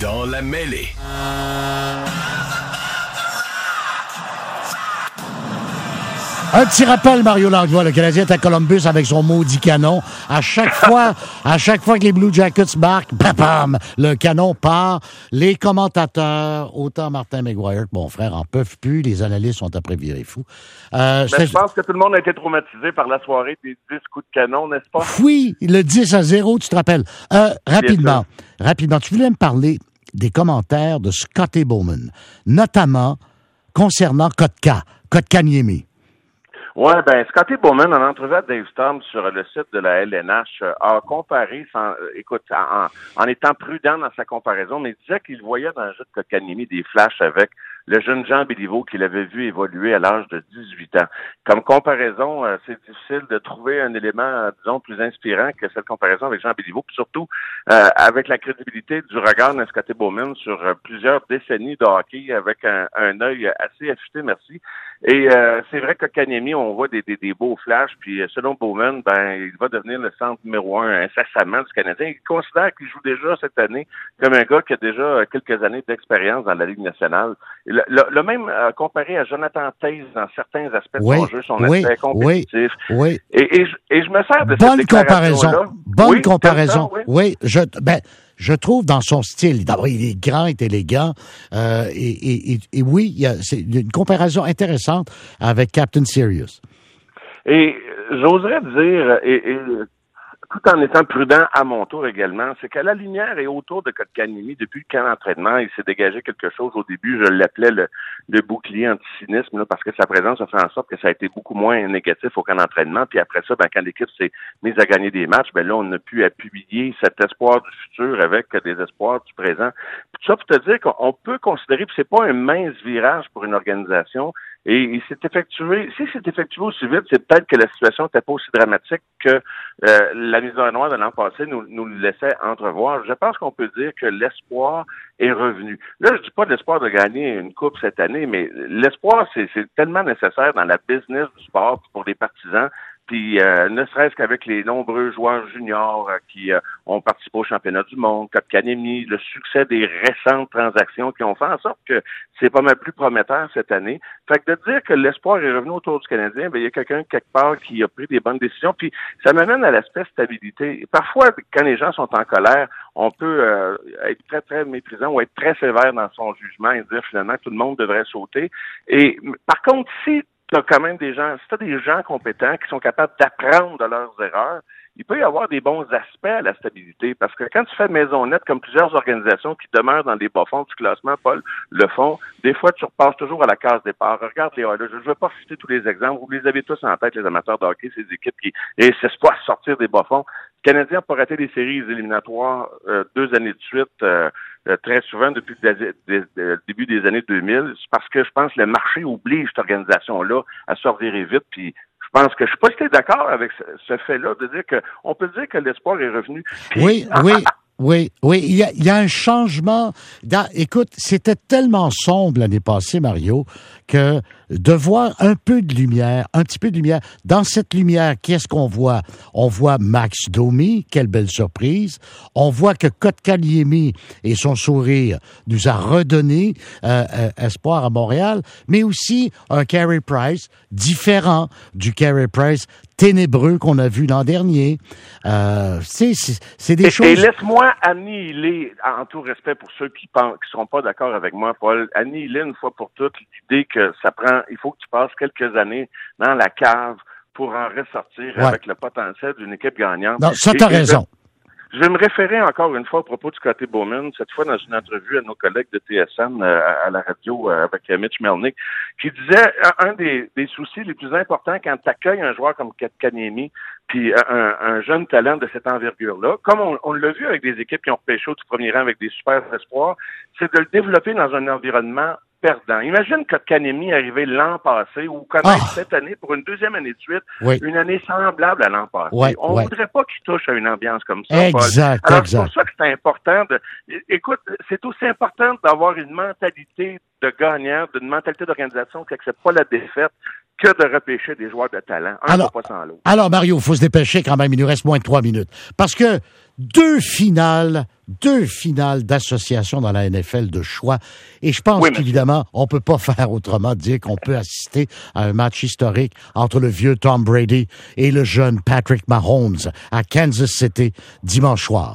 Dans la mêlée. Un petit rappel, Mario Langlois, le Canadien est à Columbus avec son maudit canon. À chaque fois que les Blue Jackets marquent, bam, bam, le canon part. Les commentateurs, autant Martin McGuire que mon frère, en peuvent plus. Les analystes sont après virés fous. Je pense que tout le monde a été traumatisé par la soirée des 10 coups de canon, n'est-ce pas? Oui, le 10-0, tu te rappelles. Rapidement, tu voulais me parler des commentaires de Scotty Bowman, notamment concernant Kotkaniemi. Oui, Scotty Bowman, en entrevue à Dave Storm sur le site de la LNH, a comparé, en étant prudent dans sa comparaison, mais il disait qu'il voyait dans le jeu de Kotkaniemi des flashs avec le jeune Jean Béliveau qu'il avait vu évoluer à l'âge de 18 ans. Comme comparaison, c'est difficile de trouver un élément, disons, plus inspirant que cette comparaison avec Jean Béliveau, puis surtout avec la crédibilité du regard de Scotty Bowman sur plusieurs décennies de hockey avec un œil assez affûté, merci. Et c'est vrai que Kotkaniemi, on voit des beaux flashs, puis selon Bowman, il va devenir le centre numéro 1 incessamment du Canadien. Il considère qu'il joue déjà cette année comme un gars qui a déjà quelques années d'expérience dans la Ligue nationale. Le même comparé à Jonathan Toews dans certains aspects de son jeu, son aspect compétitif. Oui. Et je me sers de cette déclaration-là. Bonne comparaison. Oui, je trouve dans son style, d'abord il est grand, il est élégant, et oui, c'est une comparaison intéressante avec Captain Serious. Et j'oserais dire, tout en étant prudent à mon tour également, c'est qu'à la lumière et autour de Kotkaniemi, depuis le camp d'entraînement, il s'est dégagé quelque chose. Au début, je l'appelais le bouclier anti-cynisme, là, parce que sa présence a fait en sorte que ça a été beaucoup moins négatif au camp d'entraînement. Puis après ça, quand l'équipe s'est mise à gagner des matchs, là, on a pu appuyer cet espoir du futur avec des espoirs du présent. Puis tout ça pour te dire qu'on peut considérer, puis c'est pas un mince virage pour une organisation. Et il s'est effectué, si c'est effectué aussi vite, c'est peut-être que la situation n'était pas aussi dramatique que la mise en noir de l'an passé nous le laissait entrevoir. Je pense qu'on peut dire que l'espoir est revenu. Là, je dis pas l'espoir de gagner une coupe cette année, mais l'espoir, c'est tellement nécessaire dans la business du sport pour les partisans. Puis ne serait-ce qu'avec les nombreux joueurs juniors qui ont participé au championnat du monde, Kotkaniemi, le succès des récentes transactions qui ont fait en sorte que c'est pas mal plus prometteur cette année. Fait que de dire que l'espoir est revenu autour du Canadien, il y a quelqu'un quelque part qui a pris des bonnes décisions. Puis ça m'amène à l'aspect stabilité. Parfois, quand les gens sont en colère, on peut être très, très méprisant ou être très sévère dans son jugement et dire finalement que tout le monde devrait sauter. Et par contre, si t'as quand même des gens compétents qui sont capables d'apprendre de leurs erreurs, il peut y avoir des bons aspects à la stabilité, parce que quand tu fais maison nette, comme plusieurs organisations qui demeurent dans les bas-fonds du classement, Paul, le font, des fois tu repasses toujours à la case départ. Regarde les Oilers, je ne vais pas citer tous les exemples, vous les avez tous en tête, les amateurs de hockey, ces équipes qui s'espoirent sortir des bas-fonds. Le Canadien n'a pas raté des séries éliminatoires 2 années de suite, très souvent depuis le début des années 2000, c'est parce que je pense que le marché oblige cette organisation-là à se revirer vite, puis je pense que je suis pas si t'es d'accord avec ce fait-là de dire que on peut dire que l'espoir est revenu. Puis, Oui. Il y a un changement. Écoute, c'était tellement sombre l'année passée, Mario, que de voir un peu de lumière, un petit peu de lumière. Dans cette lumière, qu'est-ce qu'on voit? On voit Max Domi, quelle belle surprise. On voit que Kotkaniemi et son sourire nous a redonné espoir à Montréal, mais aussi un Carey Price différent du Carey Price ténébreux qu'on a vu l'an dernier. C'est des choses... Et laisse-moi annihiler, en tout respect pour ceux qui seront pas d'accord avec moi, Paul, annihiler une fois pour toutes l'idée que il faut que tu passes quelques années dans la cave pour en ressortir avec le potentiel d'une équipe gagnante. Non, ça t'as raison. Je vais me référer encore une fois au propos du Scotty Bowman, cette fois dans une entrevue à nos collègues de TSN à la radio avec Mitch Melnick, qui disait un des soucis les plus importants quand tu accueilles un joueur comme Kotkaniemi, puis un jeune talent de cette envergure-là, comme on l'a vu avec des équipes qui ont repêché au tout premier rang avec des super espoirs, c'est de le développer dans un environnement perdant. Imagine Kotkaniemi arriver l'an passé ou connaître cette année pour une deuxième année de suite, une année semblable à l'an passé. On voudrait pas qu'il touche à une ambiance comme ça, exact, Paul. Alors, exact. c'est pour ça que c'est important écoute, c'est aussi important d'avoir une mentalité de gagnant, d'une mentalité d'organisation qui n'accepte pas la défaite, que de repêcher des joueurs de talent. Alors, Mario, il faut se dépêcher quand même. Il nous reste moins de 3 minutes. Parce que 2 finales 2 finales d'association dans la NFL de choix. Et je pense qu'évidemment, on peut pas faire autrement de dire qu'on peut assister à un match historique entre le vieux Tom Brady et le jeune Patrick Mahomes à Kansas City dimanche soir.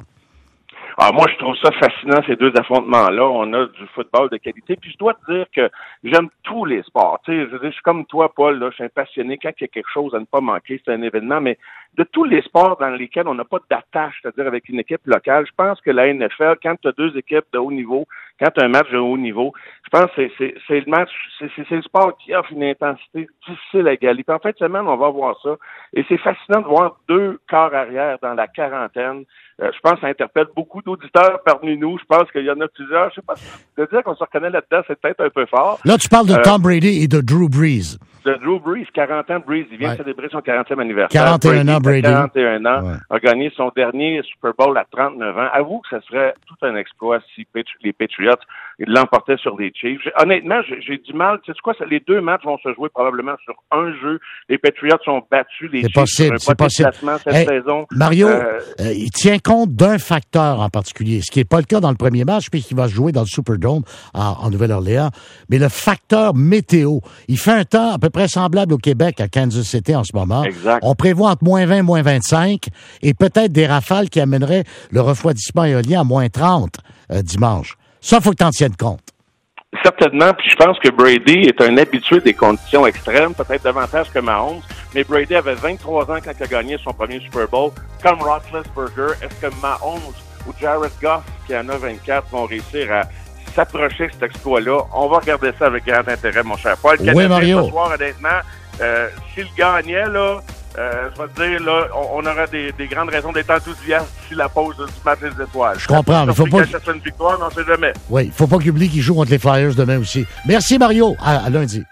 Ah, moi, je trouve ça fascinant, ces deux affrontements-là. On a du football de qualité. Puis je dois te dire que j'aime tous les sports. Tu sais, je suis comme toi, Paul, là, je suis un passionné. Quand il y a quelque chose à ne pas manquer, c'est un événement. Mais de tous les sports dans lesquels on n'a pas d'attache, c'est-à-dire avec une équipe locale, je pense que la NFL, quand tu as 2 équipes de haut niveau, quand tu as un match de haut niveau, je pense que c'est le match, c'est le sport qui offre une intensité difficile à égaler. Puis en fin de semaine, on va voir ça. Et c'est fascinant de voir 2 corps arrière dans la quarantaine. Je pense que ça interpelle beaucoup d'auditeurs parmi nous. Je pense qu'il y en a plusieurs. Je sais pas, de dire qu'on se reconnaît là-dedans, c'est peut-être un peu fort. Là, tu parles de Tom Brady et de Drew Brees. De Drew Brees, 40 ans, Brees. Il vient de célébrer son 40e anniversaire. 41 ans, Brady. 41 ans. A gagné son dernier Super Bowl à 39 ans. Avoue que ça serait tout un exploit si les Patriots l'emportaient sur les Chiefs. Honnêtement, j'ai du mal. Tu sais quoi, les 2 matchs vont se jouer probablement sur un jeu. Les Patriots ont battu les Chiefs c'est possible. Cette saison. Mario, il tient compte d'un facteur en particulier, ce qui n'est pas le cas dans le premier match, puisqu'il va se jouer dans le Superdome en Nouvelle-Orléans, mais le facteur météo. Il fait un temps à peu près semblable au Québec, à Kansas City en ce moment. Exact. On prévoit entre -20, -25, et peut-être des rafales qui amèneraient le refroidissement éolien à -30 dimanche. Ça, il faut que tu en tiennes compte. Certainement, puis je pense que Brady est un habitué des conditions extrêmes, peut-être davantage que Mahomes, mais Brady avait 23 ans quand il a gagné son premier Super Bowl. Comme Roethlisberger, est-ce que Mahomes ou Jared Goff, qui en a 24, vont réussir à s'approcher de cet exploit-là? On va regarder ça avec grand intérêt, mon cher Paul. Oui, Mario. Ce soir, honnêtement, s'il gagnait, là, je vais te dire, là, on aura des grandes raisons d'être enthousiaste d'ici la pause du match des étoiles. Je comprends, mais faut pas... Ça soit une victoire, mais on ne sait jamais. Oui, faut pas qu'il oublie qu'il joue contre les Flyers demain aussi. Merci, Mario. À lundi.